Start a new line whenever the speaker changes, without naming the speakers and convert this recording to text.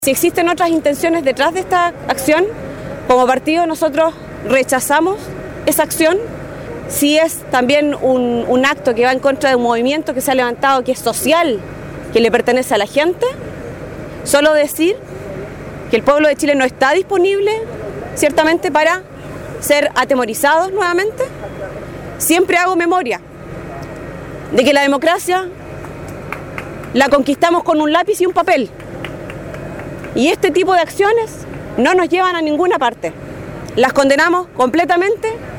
Si existen otras intenciones detrás de esta acción, como partido nosotros rechazamos esa acción. Si es también un acto que va en contra de un movimiento que se ha levantado, que es social, que le pertenece a la gente, solo decir que el pueblo de Chile no está disponible, ciertamente, para ser atemorizados nuevamente. Siempre hago memoria de que la democracia la conquistamos con un lápiz y un papel. Y este tipo de acciones no nos llevan a ninguna parte. Las condenamos completamente.